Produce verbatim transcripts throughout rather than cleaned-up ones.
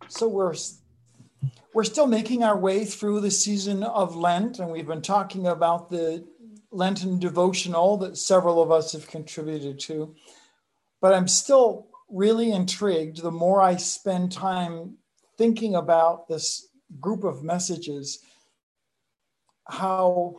So we're we're still making our way through the season of Lent, and we've been talking about the Lenten devotional that several of us have contributed to. But I'm still really intrigued the more I spend time thinking about this group of messages, how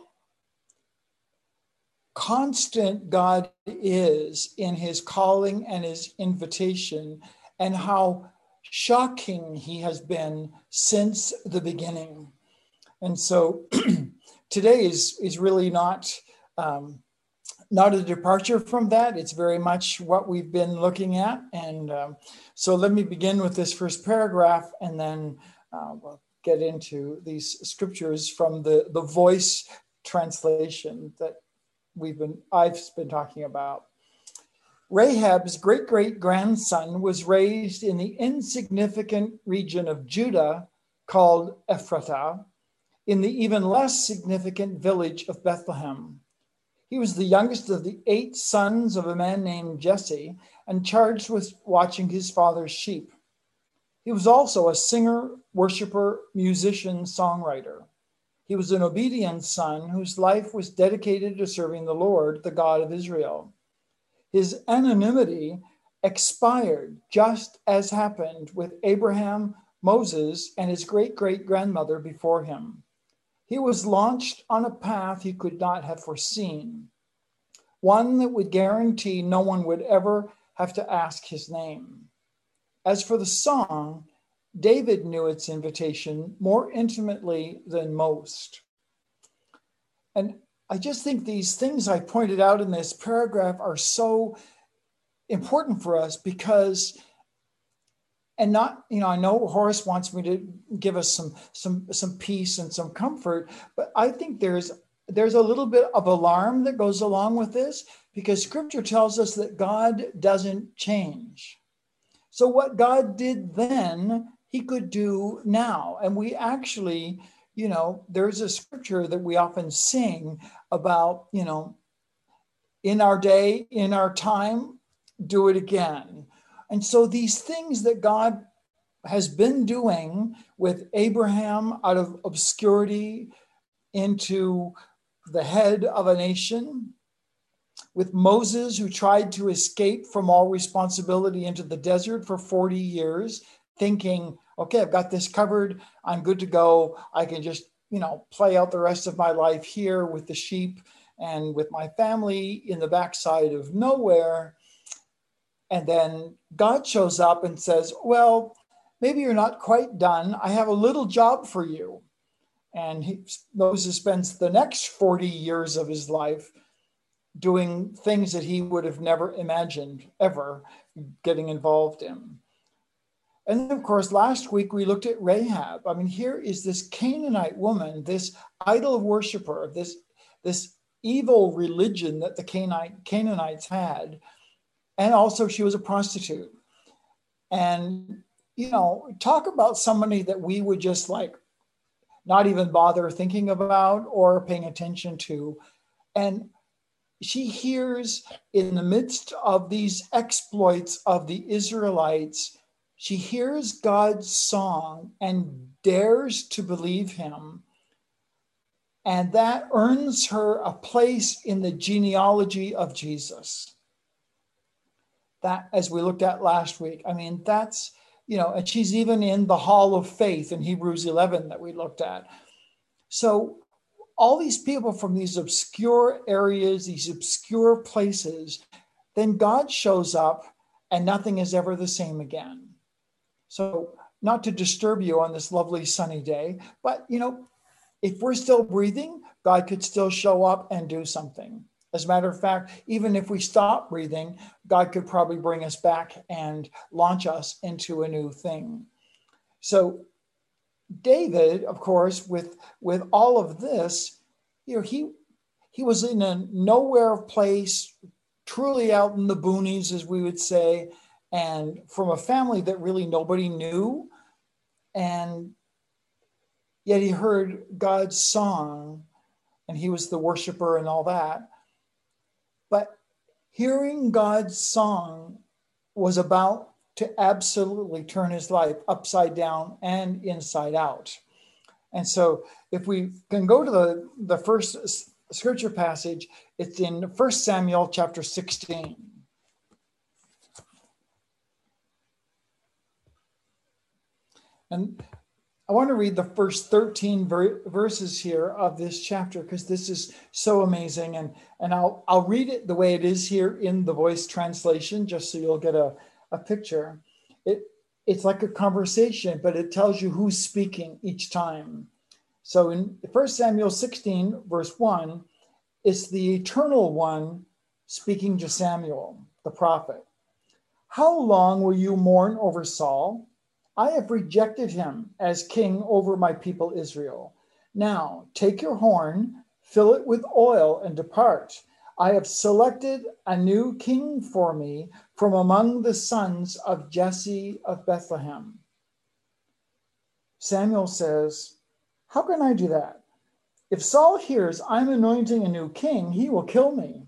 constant God is in his calling and his invitation, and how shocking he has been since the beginning. And so today is, is really not, um, not a departure from that. It's very much what we've been looking at. And um, so let me begin with this first paragraph, and then uh, we'll get into these scriptures from the, the Voice translation that we've been, I've been talking about. Rahab's great-great-grandson was raised in the insignificant region of Judah called Ephratah, in the even less significant village of Bethlehem. He was the youngest of the eight sons of a man named Jesse and charged with watching his father's sheep. He was also a singer, worshiper, musician, songwriter. He was an obedient son whose life was dedicated to serving the Lord, the God of Israel. His anonymity expired just as happened with Abraham, Moses, and his great-great-grandmother before him. He was launched on a path he could not have foreseen, one that would guarantee no one would ever have to ask his name. As for the song, David knew its invitation more intimately than most. And I just think these things I pointed out in this paragraph are so important for us because, and not, you know, I know Horace wants me to give us some, some, some peace and some comfort, but I think there's, there's a little bit of alarm that goes along with this because scripture tells us that God doesn't change. So what God did then, he could do now. And we actually, you know, there's a scripture that we often sing about, you know, in our day, in our time, do it again. And so these things that God has been doing with Abraham out of obscurity into the head of a nation, with Moses, who tried to escape from all responsibility into the desert for forty years, thinking, okay, I've got this covered. I'm good to go. I can just, you know, play out the rest of my life here with the sheep and with my family in the backside of nowhere. And then God shows up and says, well, maybe you're not quite done. I have a little job for you. And he, Moses spends the next forty years of his life doing things that he would have never imagined ever getting involved in. And then, of course, last week we looked at Rahab. I mean, here is this Canaanite woman, this idol worshiper, this, this evil religion that the Canaanite, Canaanites had. And also she was a prostitute. And, you know, talk about somebody that we would just like not even bother thinking about or paying attention to. And she hears in the midst of these exploits of the Israelites, she hears God's song and dares to believe him. And that earns her a place in the genealogy of Jesus. That, as we looked at last week, I mean, that's, you know, and she's even in the hall of faith in Hebrews eleven that we looked at. So all these people from these obscure areas, these obscure places, then God shows up and nothing is ever the same again. So not to disturb you on this lovely sunny day, but, you know, if we're still breathing, God could still show up and do something. As a matter of fact, even if we stop breathing, God could probably bring us back and launch us into a new thing. So David, of course, with, with all of this, you know, he, he was in a nowhere place, truly out in the boonies, as we would say, and from a family that really nobody knew. And yet he heard God's song, and he was the worshiper and all that. But hearing God's song was about to absolutely turn his life upside down and inside out. And so if we can go to the, the first scripture passage, it's in First Samuel chapter sixteen. And I want to read the first thirteen ver- verses here of this chapter, because this is so amazing. And, and I'll, I'll read it the way it is here in the Voice translation, just so you'll get a, a picture. It, it's like a conversation, but it tells you who's speaking each time. So in First Samuel sixteen, verse one, it's the Eternal One speaking to Samuel, the prophet. How long will you mourn over Saul? I have rejected him as king over my people Israel. Now take your horn, fill it with oil, and depart. I have selected a new king for me from among the sons of Jesse of Bethlehem. Samuel says, how can I do that? If Saul hears I'm anointing a new king, he will kill me.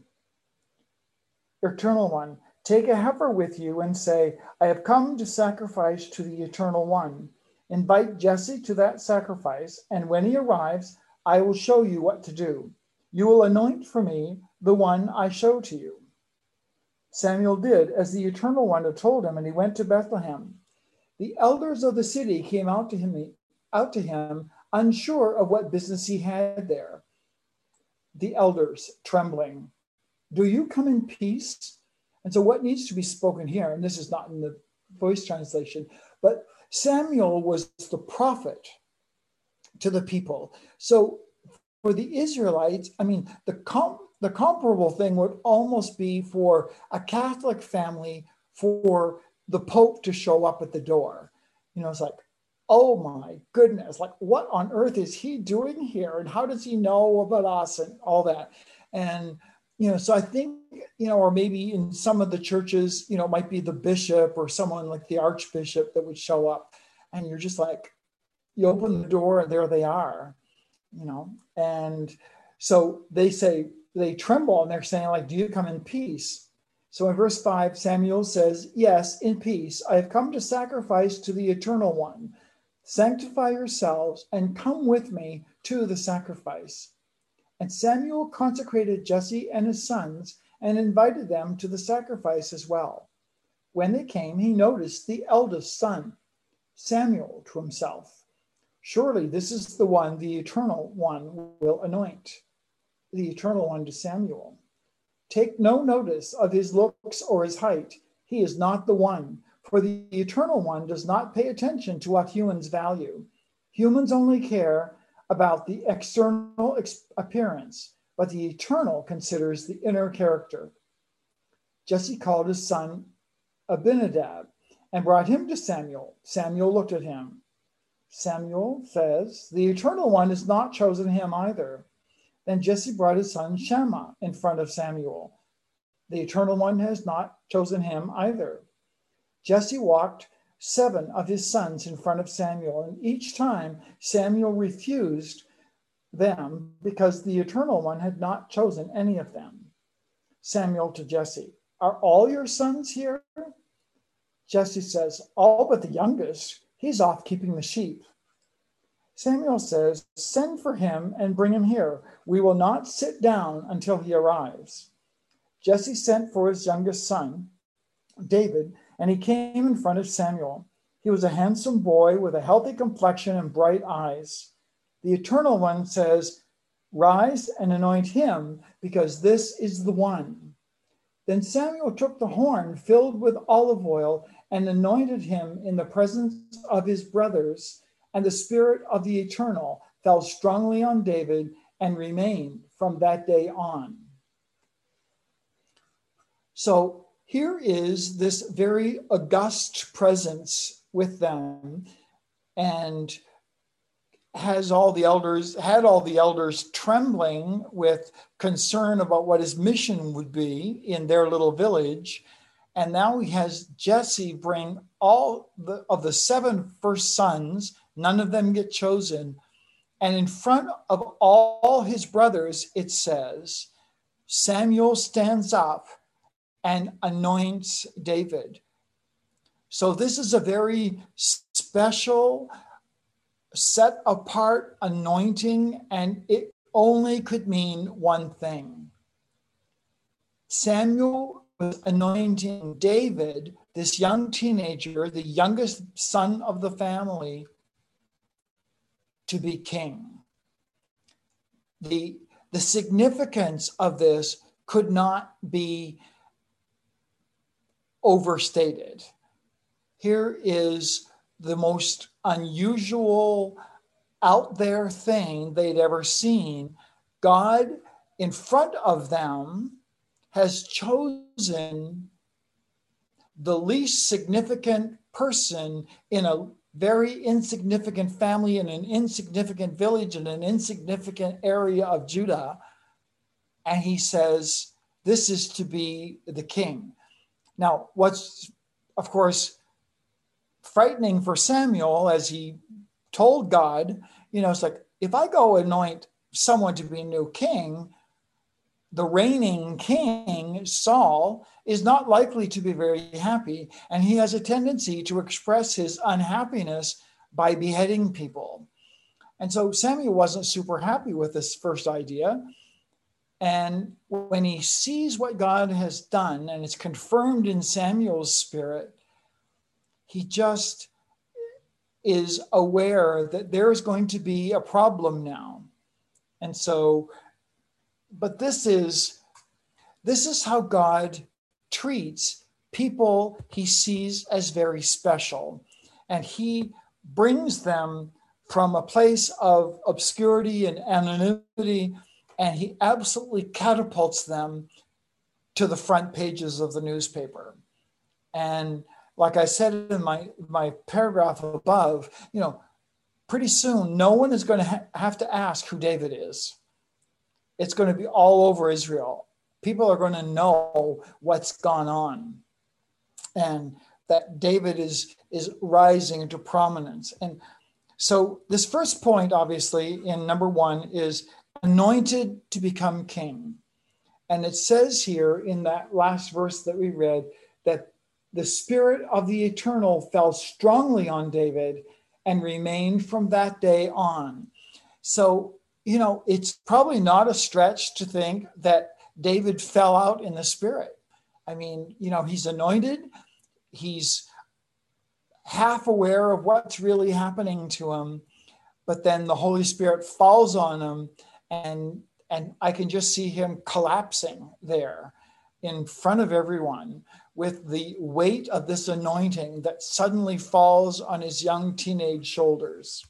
Eternal One, take a heifer with you and say, I have come to sacrifice to the Eternal One. Invite Jesse to that sacrifice, and when he arrives, I will show you what to do. You will anoint for me the one I show to you. Samuel did as the Eternal One had told him, and he went to Bethlehem. The elders of the city came out to him, out to him, unsure of what business he had there. The elders, trembling, do you come in peace? And so what needs to be spoken here, and this is not in the Voice translation, but Samuel was the prophet to the people. So for the Israelites, I mean, the com- the comparable thing would almost be for a Catholic family for the Pope to show up at the door. You know, it's like, oh my goodness, like what on earth is he doing here? And how does he know about us and all that? And, you know, so I think, you know, or maybe in some of the churches, you know, it might be the bishop or someone like the archbishop that would show up. And you're just like, you open the door and there they are, you know. And so they say, they tremble and they're saying like, do you come in peace? So in verse five, Samuel says, yes, in peace. I have come to sacrifice to the Eternal One. Sanctify yourselves and come with me to the sacrifice. And Samuel consecrated Jesse and his sons and invited them to the sacrifice as well. When they came, he noticed the eldest son, Samuel, to himself. Surely this is the one the Eternal One will anoint. The Eternal One to Samuel. Take no notice of his looks or his height. He is not the one, for the Eternal One does not pay attention to what humans value. Humans only care about the external ex- appearance, but the Eternal considers the inner character. Jesse called his son Abinadab and brought him to Samuel. Samuel looked at him. Samuel says, the Eternal One has not chosen him either. Then Jesse brought his son Shammah in front of Samuel. The Eternal One has not chosen him either. Jesse walked seven of his sons in front of Samuel, and each time Samuel refused them because the Eternal One had not chosen any of them. Samuel to Jesse, are all your sons here? Jesse says, all but the youngest. He's off keeping the sheep. Samuel says, send for him and bring him here. We will not sit down until he arrives. Jesse sent for his youngest son, David, and he came in front of Samuel. He was a handsome boy with a healthy complexion and bright eyes. The Eternal One says, rise and anoint him, because this is the one. Then Samuel took the horn filled with olive oil and anointed him in the presence of his brothers, and the Spirit of the Eternal fell strongly on David and remained from that day on. So here is this very august presence with them, and has all the elders, had all the elders trembling with concern about what his mission would be in their little village. And now he has Jesse bring all the, of the seven first sons, none of them get chosen. And in front of all his brothers, it says, Samuel stands up and anoints David. So this is a very special, set apart anointing, and it only could mean one thing. Samuel was anointing David, this young teenager, the youngest son of the family, to be king. The, the significance of this could not be overstated. Here is the most unusual, out there thing they'd ever seen. God, in front of them, has chosen the least significant person in a very insignificant family, in an insignificant village, in an insignificant area of Judah. And he says, this is to be the king. Now, what's, of course, frightening for Samuel, as he told God, you know, it's like, if I go anoint someone to be a new king, the reigning king, Saul, is not likely to be very happy. And he has a tendency to express his unhappiness by beheading people. And so Samuel wasn't super happy with this first idea. And when he sees what God has done, and it's confirmed in Samuel's spirit, he just is aware that there is going to be a problem now. And so, but this is, this is how God treats people he sees as very special. And he brings them from a place of obscurity and anonymity, and he absolutely catapults them to the front pages of the newspaper. And like I said in my, my paragraph above, you know, pretty soon, no one is going to ha- have to ask who David is. It's going to be all over Israel. People are going to know what's gone on, and that David is, is rising into prominence. And so this first point, obviously, in number one, is anointed to become king. And it says here in that last verse that we read that the Spirit of the Eternal fell strongly on David and remained from that day on. So, you know, it's probably not a stretch to think that David fell out in the Spirit. I mean, you know, he's anointed. He's half aware of what's really happening to him. But then the Holy Spirit falls on him, and, and I can just see him collapsing there in front of everyone with the weight of this anointing that suddenly falls on his young teenage shoulders.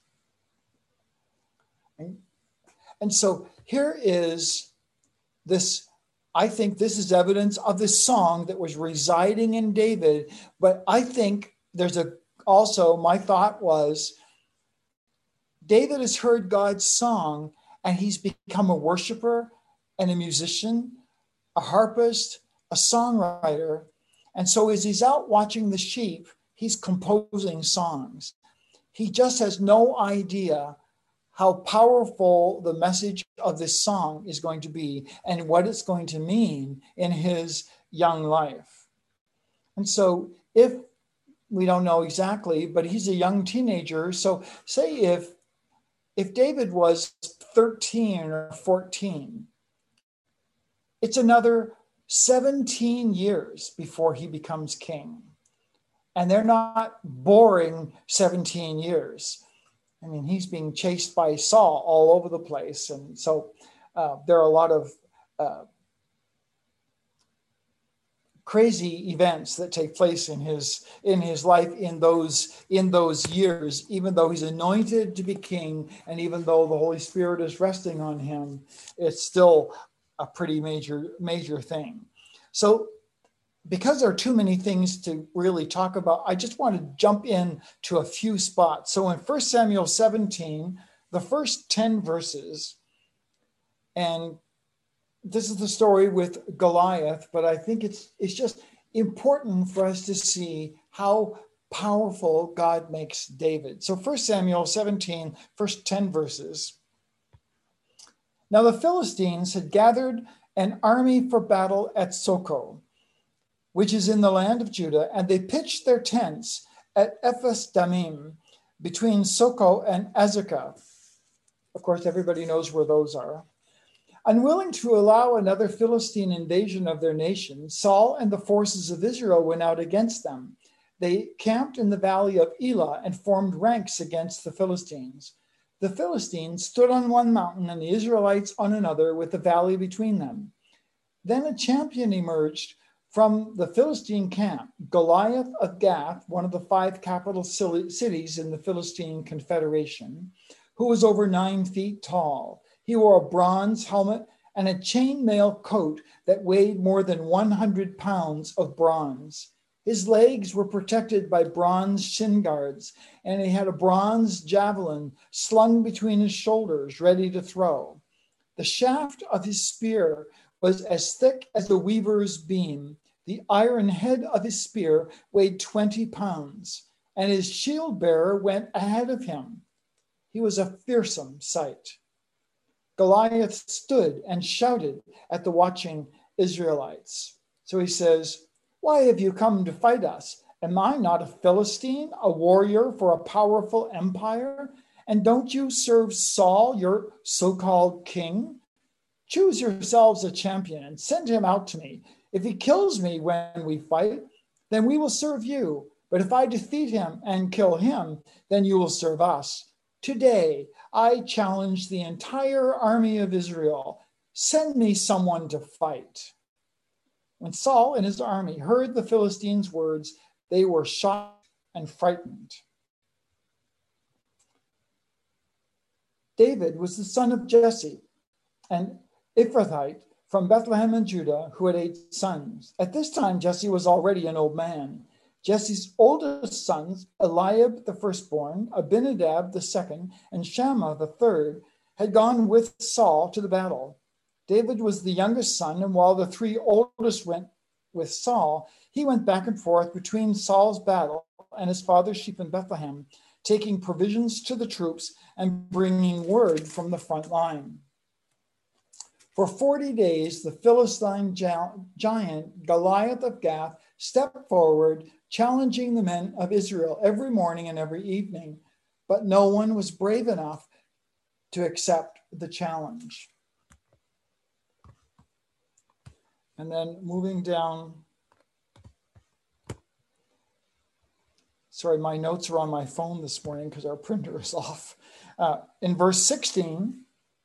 And, and so here is this, I think this is evidence of this song that was residing in David. But I think there's a, also my thought was, David has heard God's song and he's become a worshiper and a musician, a harpist, a songwriter. And so as he's out watching the sheep, he's composing songs. He just has no idea how powerful the message of this song is going to be and what it's going to mean in his young life. And so if we don't know exactly, but he's a young teenager. So say if, if David was thirteen or fourteen, it's another seventeen years before he becomes king. And they're not boring seventeen years. I mean, he's being chased by Saul all over the place. And so uh, there are a lot of uh, crazy events that take place in his in his life in those in those years, even though he's anointed to be king, and even though the Holy Spirit is resting on him, it's still a pretty major, major thing. So because there are too many things to really talk about, I just want to jump in to a few spots. So in First Samuel seventeen, the first ten verses, and this is the story with Goliath, but I think it's it's just important for us to see how powerful God makes David. So First Samuel seventeen, first ten verses. Now the Philistines had gathered an army for battle at Socoh. which is in the land of Judah, and they pitched their tents at Ephes Damim, between Soko and Azekah. Of course, everybody knows where those are. Unwilling to allow another Philistine invasion of their nation, Saul and the forces of Israel went out against them. They camped in the valley of Elah and formed ranks against the Philistines. The Philistines stood on one mountain and the Israelites on another, with the valley between them. Then a champion emerged from the Philistine camp, Goliath of Gath, one of the five capital cities in the Philistine Confederation, who was over nine feet tall. He wore a bronze helmet and a chainmail coat that weighed more than one hundred pounds of bronze. His legs were protected by bronze shin guards, and he had a bronze javelin slung between his shoulders, ready to throw. The shaft of his spear was as thick as the weaver's beam. The iron head of his spear weighed twenty pounds, and his shield bearer went ahead of him. He was a fearsome sight. Goliath stood and shouted at the watching Israelites. So he says, "Why have you come to fight us? Am I not a Philistine, a warrior for a powerful empire? And don't you serve Saul, your so-called king? Choose yourselves a champion and send him out to me. If he kills me when we fight, then we will serve you. But if I defeat him and kill him, then you will serve us. Today, I challenge the entire army of Israel. Send me someone to fight." When Saul and his army heard the Philistines' words, they were shocked and frightened. David was the son of Jesse, an Ephrathite from Bethlehem in Judah, who had eight sons. At this time, Jesse was already an old man. Jesse's oldest sons, Eliab the firstborn, Abinadab the second, and Shammah the third, had gone with Saul to the battle. David was the youngest son, and while the three oldest went with Saul, he went back and forth between Saul's battle and his father's sheep in Bethlehem, taking provisions to the troops and bringing word from the front line. For forty days, the Philistine giant Goliath of Gath stepped forward, challenging the men of Israel every morning and every evening, but no one was brave enough to accept the challenge. And then moving down, sorry, my notes are on my phone this morning because our printer is off. Uh, in verse sixteen,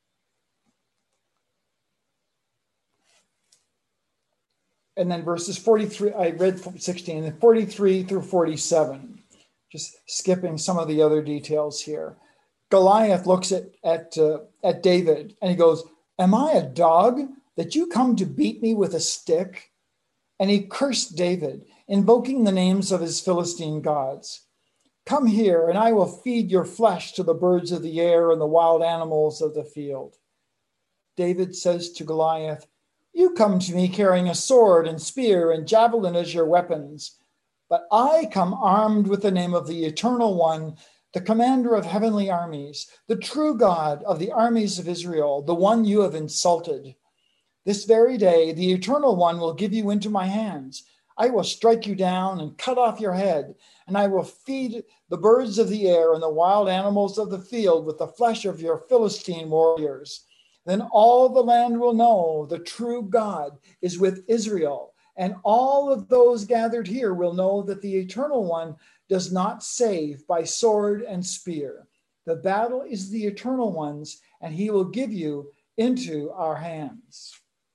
and then verses forty-three, I read sixteen, and forty-three through forty-seven, just skipping some of the other details here. Goliath looks at, at, uh, at David and he goes, "Am I a dog that you come to beat me with a stick?" And he cursed David, invoking the names of his Philistine gods. "Come here, and I will feed your flesh to the birds of the air and the wild animals of the field." David says to Goliath, "You come to me carrying a sword and spear and javelin as your weapons, but I come armed with the name of the Eternal One, the commander of heavenly armies, the true God of the armies of Israel, the one you have insulted. This very day, the Eternal One will give you into my hands. I will strike you down and cut off your head, and I will feed the birds of the air and the wild animals of the field with the flesh of your Philistine warriors. Then all the land will know the true God is with Israel, and all of those gathered here will know that the Eternal One does not save by sword and spear. The battle is the Eternal One's, and he will give you into our hands."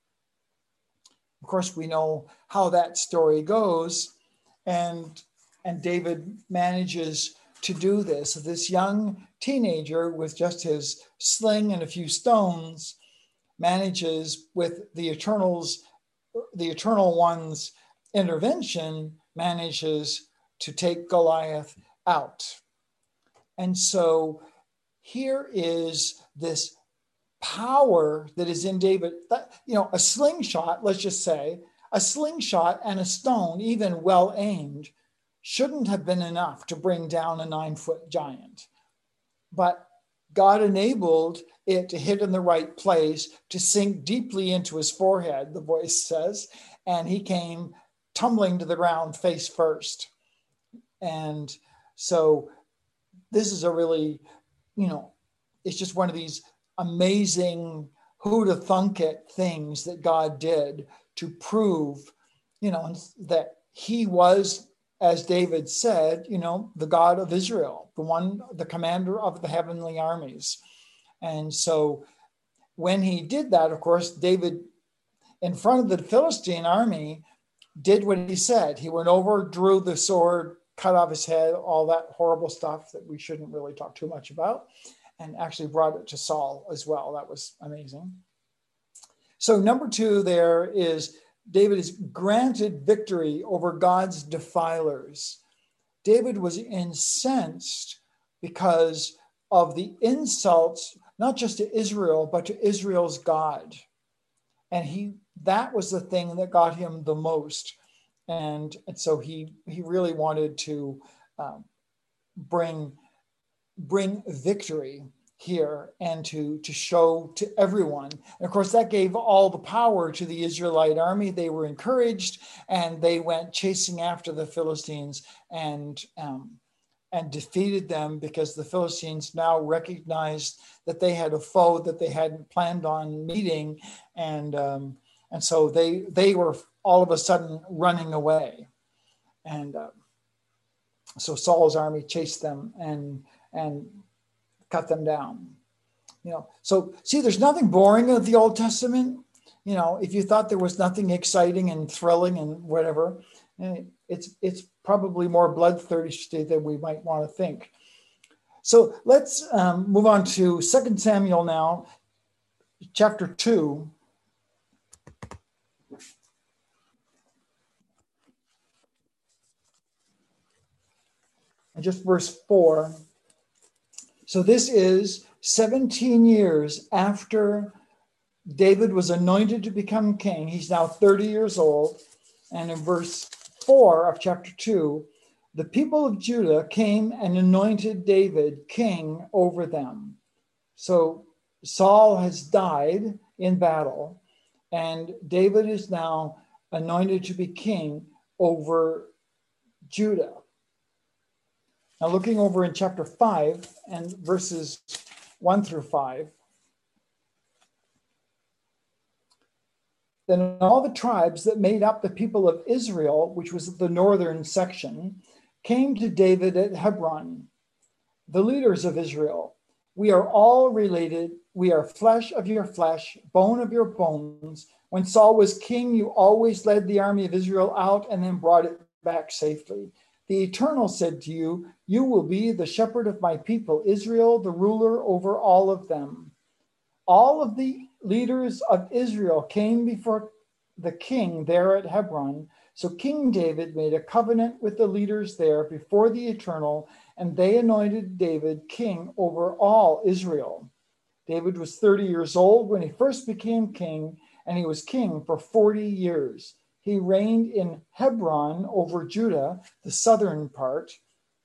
Of course, we know how that story goes, and, and David manages to do this. This young teenager with just his sling and a few stones manages, with the Eternal's, the Eternal One's intervention, manages to take Goliath out. And so here is this power that is in David. That, you know, a slingshot, let's just say, a slingshot and a stone, even well aimed, shouldn't have been enough to bring down a nine-foot giant. But God enabled it to hit in the right place, to sink deeply into his forehead, the voice says, and he came tumbling to the ground face first. And so this is a really, you know, it's just one of these amazing who'da thunk it things that God did to prove, you know, that he was, as David said, you know, the God of Israel, the one, the commander of the heavenly armies. And so when he did that, of course, David, in front of the Philistine army, did what he said. He went over, drew the sword, cut off his head, all that horrible stuff that we shouldn't really talk too much about, and actually brought it to Saul as well. That was amazing. So number two there is David is granted victory over God's defilers. David was incensed because of the insults, not just to Israel, but to Israel's God. And he that was the thing that got him the most. And, and so he he really wanted to um, bring, bring victory here and to, to show to everyone. And of course, that gave all the power to the Israelite army. They were encouraged and they went chasing after the Philistines and, um, and defeated them, because the Philistines now recognized that they had a foe that they hadn't planned on meeting. And, um, and so they, they were all of a sudden running away. And uh, so Saul's army chased them and, and cut them down. You know, so see, there's nothing boring of the Old Testament. You know, if you thought there was nothing exciting and thrilling and whatever, it's it's probably more bloodthirsty than we might want to think. So let's um, move on to Second Samuel now, chapter two. And just verse four. So this is seventeen years after David was anointed to become king. He's now thirty years old. And in verse four of chapter two, the people of Judah came and anointed David king over them. So Saul has died in battle, and David is now anointed to be king over Judah. Now, looking over in chapter five and verses one through five. Then all the tribes that made up the people of Israel, which was the northern section, came to David at Hebron. The leaders of Israel, we are all related. We are flesh of your flesh, bone of your bones. When Saul was king, you always led the army of Israel out and then brought it back safely. The Eternal said to you, you will be the shepherd of my people, Israel, the ruler over all of them. All of the leaders of Israel came before the king there at Hebron. So King David made a covenant with the leaders there before the Eternal, and they anointed David king over all Israel. David was thirty years old when he first became king, and he was king for forty years. He reigned in Hebron over Judah, the southern part,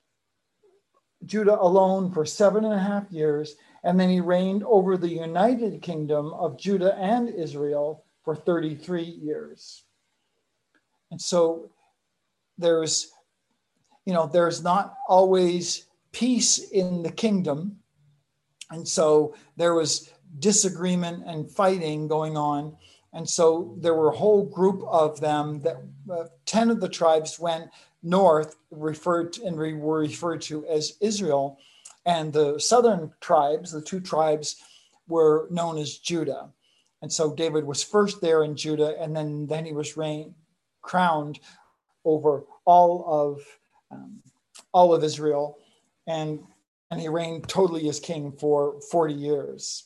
Judah alone for seven and a half years. And then he reigned over the united kingdom of Judah and Israel for thirty-three years. And so there's, you know, there's not always peace in the kingdom. And so there was disagreement and fighting going on. And so there were a whole group of them that uh, ten of the tribes went north, referred to, and were referred to as Israel. And the southern tribes, the two tribes, were known as Judah. And so David was first there in Judah, and then, then he was reigned, crowned over all of um, all of Israel, and, and he reigned totally as king for forty years.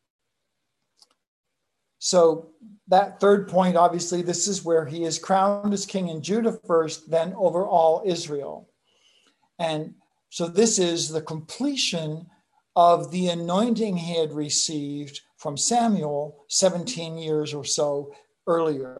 So that third point, obviously, this is where he is crowned as king in Judah first, then over all Israel. And so this is the completion of the anointing he had received from Samuel seventeen years or so earlier.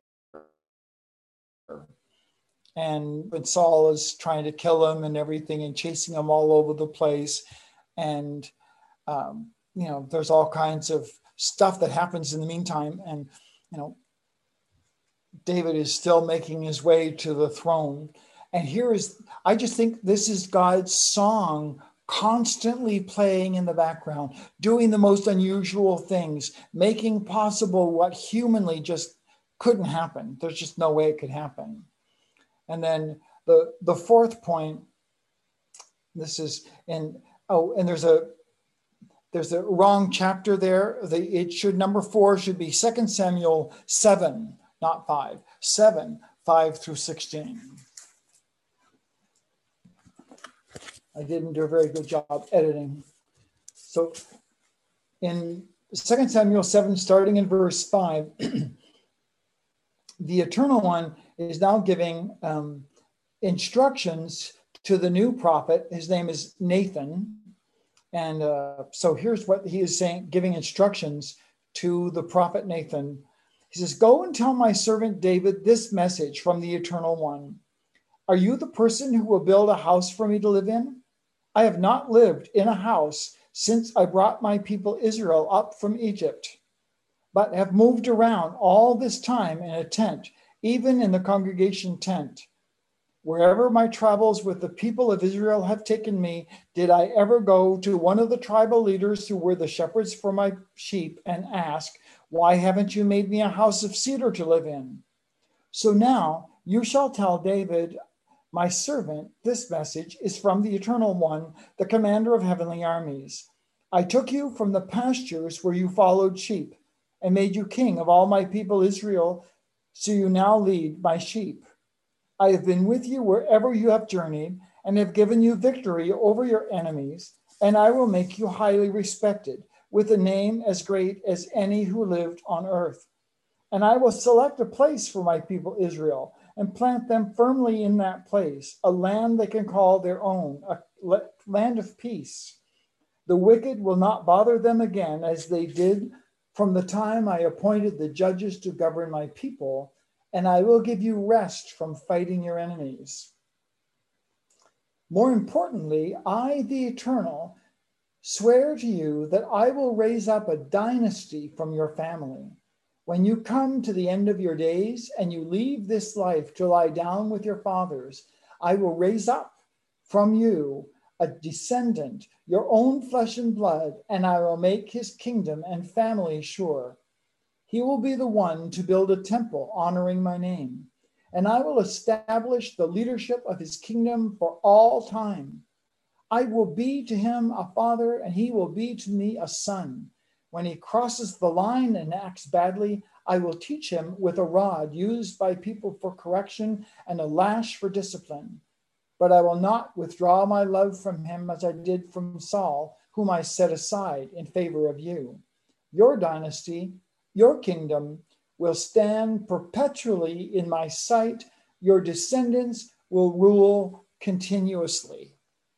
And when Saul is trying to kill him and everything and chasing him all over the place. And, um, you know, there's all kinds of stuff that happens in the meantime. And, you know, David is still making his way to the throne. And here is, I just think this is God's song constantly playing in the background, doing the most unusual things, making possible what humanly just couldn't happen. There's just no way it could happen. And then the, the fourth point, this is in, oh, and there's a, there's a wrong chapter there. The, it should, number four should be Second Samuel seven, not five, seven, five through sixteen. I didn't do a very good job editing. So in Second Samuel seven, starting in verse five, the Eternal One is now giving um, instructions to the new prophet. His name is Nathan. And uh, so here's what he is saying, giving instructions to the prophet Nathan. He says, "Go and tell my servant David this message from the Eternal One. Are you the person who will build a house for me to live in? I have not lived in a house since I brought my people Israel up from Egypt, but have moved around all this time in a tent, even in the congregation tent. Wherever my travels with the people of Israel have taken me, did I ever go to one of the tribal leaders who were the shepherds for my sheep and ask, 'Why haven't you made me a house of cedar to live in?' So now you shall tell David, my servant, this message is from the Eternal One, the commander of heavenly armies. I took you from the pastures where you followed sheep and made you king of all my people Israel, so you now lead my sheep. I have been with you wherever you have journeyed and have given you victory over your enemies, and I will make you highly respected, with a name as great as any who lived on earth. And I will select a place for my people Israel and plant them firmly in that place, a land they can call their own, a land of peace. The wicked will not bother them again as they did from the time I appointed the judges to govern my people, and I will give you rest from fighting your enemies. More importantly, I, the Eternal, swear to you that I will raise up a dynasty from your family. When you come to the end of your days and you leave this life to lie down with your fathers, I will raise up from you a descendant, your own flesh and blood, and I will make his kingdom and family sure. He will be the one to build a temple honoring my name, and I will establish the leadership of his kingdom for all time. I will be to him a father, and he will be to me a son. When he crosses the line and acts badly, I will teach him with a rod used by people for correction and a lash for discipline. But I will not withdraw my love from him as I did from Saul, whom I set aside in favor of you. Your dynasty, your kingdom, will stand perpetually in my sight. Your descendants will rule continuously."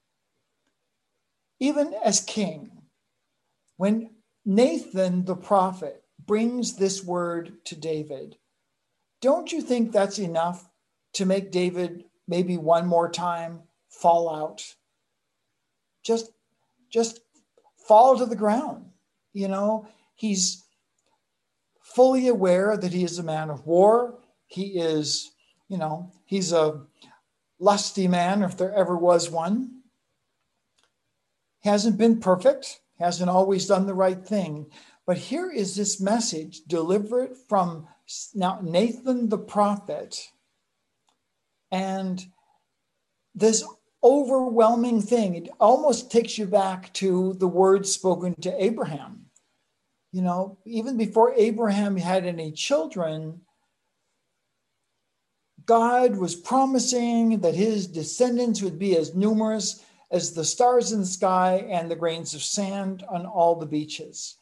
Even as king, when Nathan the prophet brings this word to David, don't you think that's enough to make David maybe one more time fall out? Just, just fall to the ground. You know, he's fully aware that he is a man of war. He is, you know, he's a lusty man, if there ever was one. He hasn't been perfect, hasn't always done the right thing. But here is this message delivered from now Nathan the prophet, and this overwhelming thing, it almost takes you back to the words spoken to Abraham. You know, even before Abraham had any children, God was promising that his descendants would be as numerous as the stars in the sky and the grains of sand on all the beaches.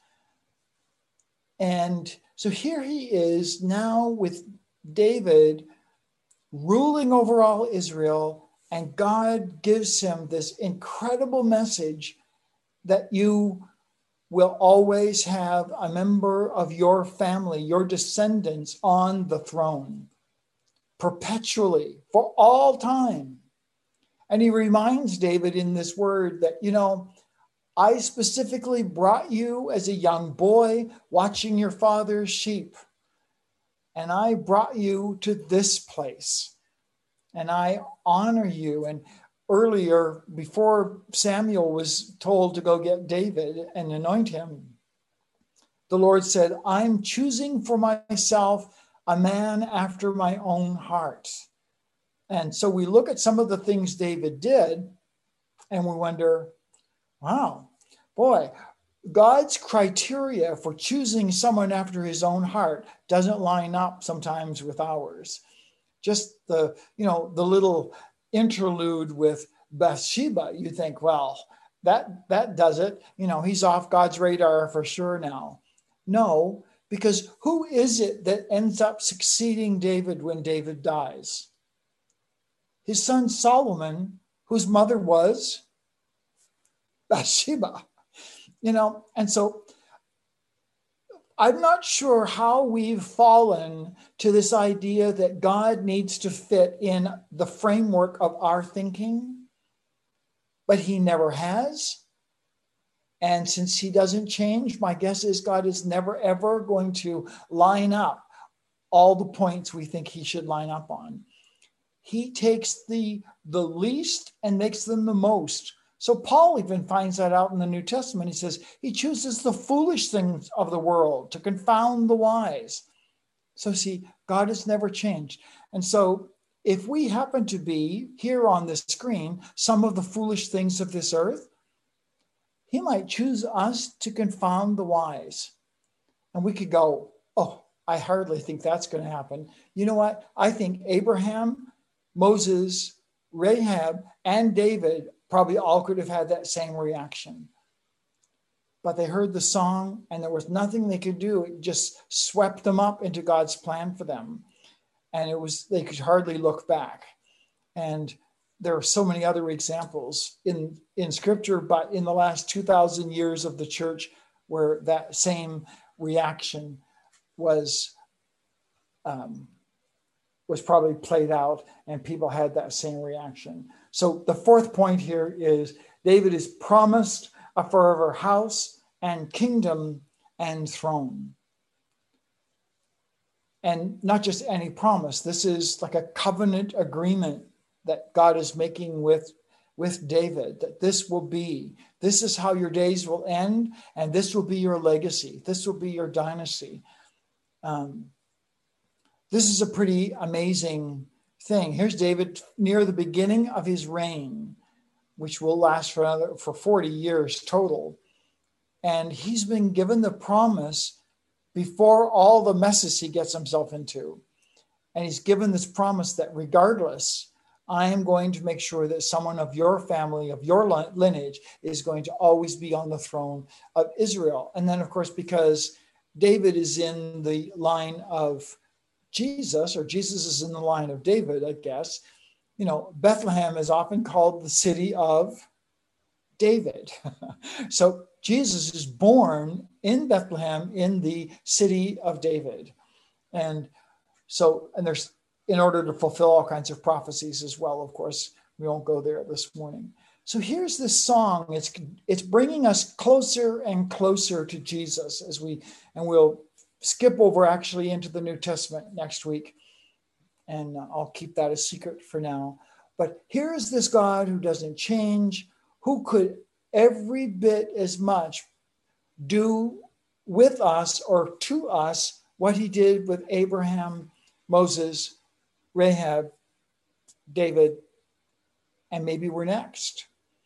And so here he is now with David ruling over all Israel, and God gives him this incredible message that you will always have a member of your family, your descendants, on the throne perpetually for all time. And he reminds David in this word that, you know, I specifically brought you as a young boy watching your father's sheep. and I brought you to this place, and I honor you. And earlier, before Samuel was told to go get David and anoint him, the Lord said, I'm choosing for myself a man after my own heart. And so we look at some of the things David did, and we wonder, wow, boy, God's criteria for choosing someone after his own heart doesn't line up sometimes with ours. Just the, you know, the little interlude with Bathsheba, you think, well, that, that does it. You know, he's off God's radar for sure now. No, because who is it that ends up succeeding David when David dies? His son Solomon, whose mother was Bathsheba. You know, and so I'm not sure how we've fallen to this idea that God needs to fit in the framework of our thinking, but he never has. And since he doesn't change, my guess is God is never, ever going to line up all the points we think he should line up on. He takes the, the least and makes them the most. So Paul even finds that out in the New Testament. He says he chooses the foolish things of the world to confound the wise. So see, God has never changed. And so if we happen to be here on this screen, some of the foolish things of this earth, he might choose us to confound the wise. And we could go, oh, I hardly think that's going to happen. You know what? I think Abraham, Moses, Rahab, and David probably all could have had that same reaction. But they heard the song and there was nothing they could do. It just swept them up into God's plan for them. And it was, they could hardly look back. And there are so many other examples in, in scripture, but in the last two thousand years of the church where that same reaction was, um, was probably played out and people had that same reaction. So the fourth point here is David is promised a forever house and kingdom and throne. And not just any promise. This is like a covenant agreement that God is making with, with David, that this will be, this is how your days will end, and this will be your legacy. This will be your dynasty. Um, this is a pretty amazing thing. Here's David near the beginning of his reign, which will last for another, for forty years total. And he's been given the promise before all the messes he gets himself into. And he's given this promise that regardless, I am going to make sure that someone of your family, of your lineage, is going to always be on the throne of Israel. And then, of course, because David is in the line of Jesus, or Jesus is in the line of David, I guess, you know, Bethlehem is often called the city of David. So Jesus is born in Bethlehem in the city of David. And so, and there's, in order to fulfill all kinds of prophecies as well, of course, we won't go there this morning. So here's this song. It's, it's bringing us closer and closer to Jesus as we, and we'll skip over actually into the New Testament next week. And I'll keep that a secret for now. But here is this God who doesn't change, who could every bit as much do with us or to us what he did with Abraham, Moses, Rahab, David, and maybe we're next.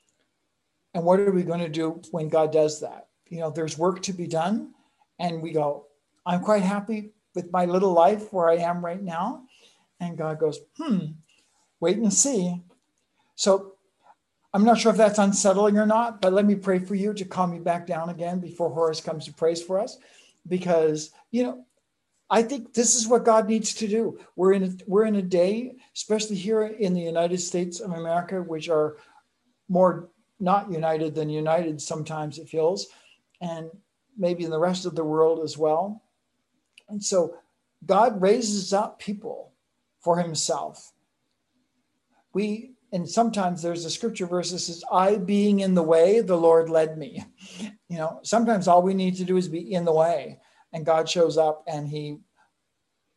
And what are we going to do when God does that? You know, there's work to be done. And we go, I'm quite happy with my little life where I am right now. And God goes, hmm, wait and see. So I'm not sure if that's unsettling or not, but let me pray for you to calm you back down again before Horace comes to praise for us. Because, you know, I think this is what God needs to do. We're in a, we're in a day, especially here in the United States of America, which are more not united than united sometimes it feels, and maybe in the rest of the world as well. And so God raises up people for himself. We, and sometimes there's a scripture verse that says, I being in the way, the Lord led me. You know, sometimes all we need to do is be in the way. And God shows up and he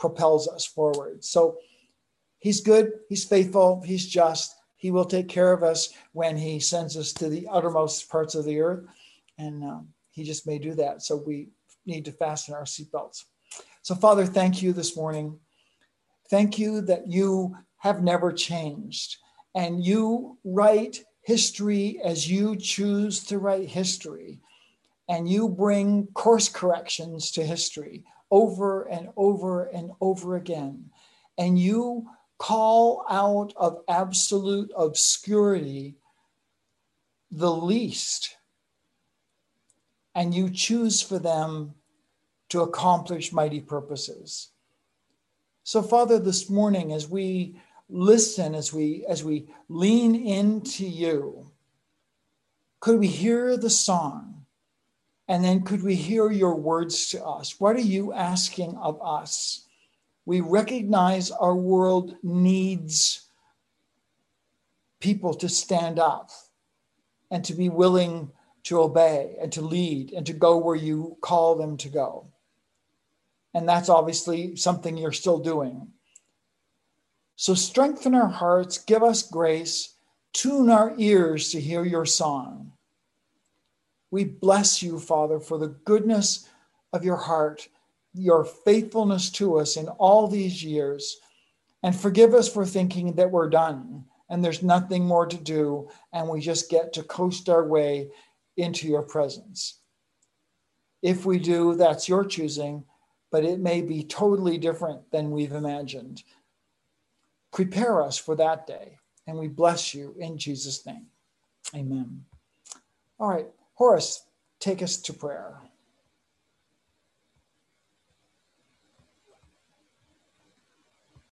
propels us forward. So he's good, he's faithful, he's just. He will take care of us when he sends us to the uttermost parts of the earth. And um, he just may do that. So we need to fasten our seatbelts. So Father, thank you this morning. Thank you that you have never changed. And you write history as you choose to write history. And you bring course corrections to history over and over and over again. And you call out of absolute obscurity the least, and you choose for them to accomplish mighty purposes. So, Father, this morning, as we listen, as we as we lean into you, could we hear the song? And then could we hear your words to us? What are you asking of us? We recognize our world needs people to stand up and to be willing to obey and to lead and to go where you call them to go. And that's obviously something you're still doing. So strengthen our hearts, give us grace, tune our ears to hear your song. We bless you, Father, for the goodness of your heart, your faithfulness to us in all these years, and forgive us for thinking that we're done and there's nothing more to do and we just get to coast our way into your presence. If we do, that's your choosing, but it may be totally different than we've imagined. Prepare us for that day, and we bless you in Jesus' name. Amen. All right, Horace, take us to prayer.